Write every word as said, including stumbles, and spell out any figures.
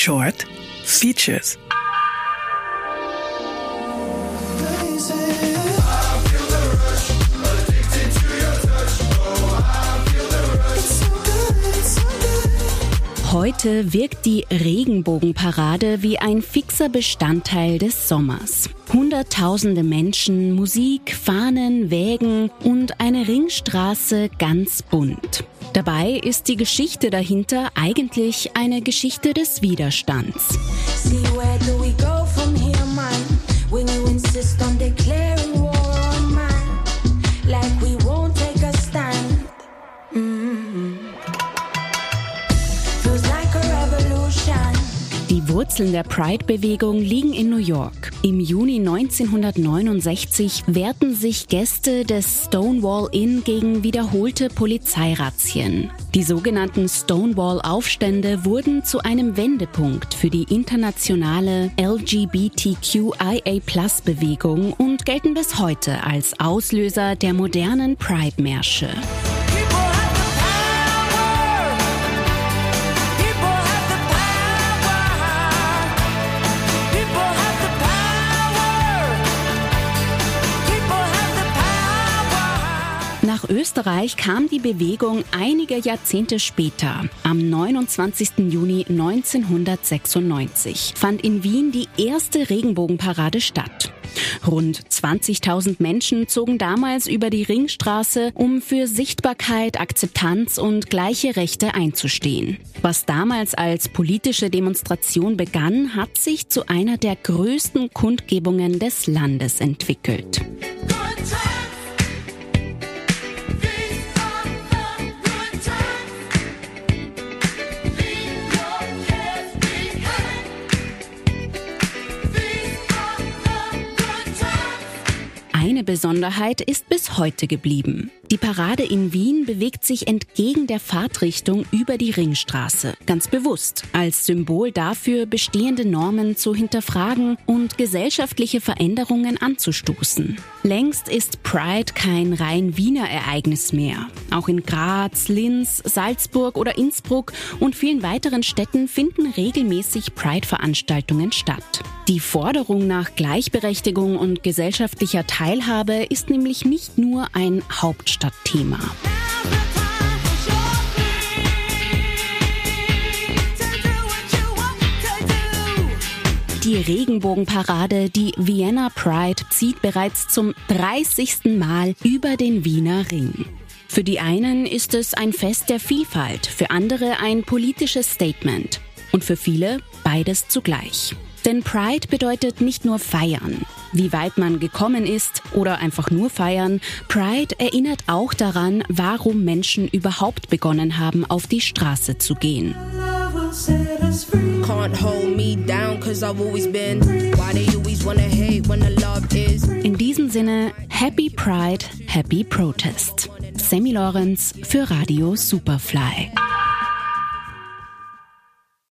Short Features. Heute wirkt die Regenbogenparade wie ein fixer Bestandteil des Sommers. Hunderttausende Menschen, Musik, Fahnen, Wägen und eine Ringstraße ganz bunt. Dabei ist die Geschichte dahinter eigentlich eine Geschichte des Widerstands. See, where do we go from here, man? When you insist on declaring war on man, like we won't take a stand. Mm-hmm. Feels like a revolution. Die Wurzeln der Pride-Bewegung liegen in New York. Im Juni neunzehnhundertneunundsechzig wehrten sich Gäste des Stonewall Inn gegen wiederholte Polizeirazzien. Die sogenannten Stonewall-Aufstände wurden zu einem Wendepunkt für die internationale L G B T Q I A Plus Bewegung und gelten bis heute als Auslöser der modernen Pride-Märsche. Nach Österreich kam die Bewegung einige Jahrzehnte später. Am neunundzwanzigsten Juni neunzehnhundertsechsundneunzig fand in Wien die erste Regenbogenparade statt. Rund zwanzigtausend Menschen zogen damals über die Ringstraße, um für Sichtbarkeit, Akzeptanz und gleiche Rechte einzustehen. Was damals als politische Demonstration begann, hat sich zu einer der größten Kundgebungen des Landes entwickelt. Eine Besonderheit ist bis heute geblieben. Die Parade in Wien bewegt sich entgegen der Fahrtrichtung über die Ringstraße. Ganz bewusst, als Symbol dafür, bestehende Normen zu hinterfragen und gesellschaftliche Veränderungen anzustoßen. Längst ist Pride kein rein Wiener Ereignis mehr. Auch in Graz, Linz, Salzburg oder Innsbruck und vielen weiteren Städten finden regelmäßig Pride-Veranstaltungen statt. Die Forderung nach Gleichberechtigung und gesellschaftlicher Teilhabe ist nämlich nicht nur ein Hauptstadtthema. Die Regenbogenparade, die Vienna Pride, zieht bereits zum dreißigsten Mal über den Wiener Ring. Für die einen ist es ein Fest der Vielfalt, für andere ein politisches Statement und für viele beides zugleich. Denn Pride bedeutet nicht nur feiern, wie weit man gekommen ist oder einfach nur feiern. Pride erinnert auch daran, warum Menschen überhaupt begonnen haben, auf die Straße zu gehen. In diesem Sinne, Happy Pride, Happy Protest. Sammy Lorenz für Radio Superfly.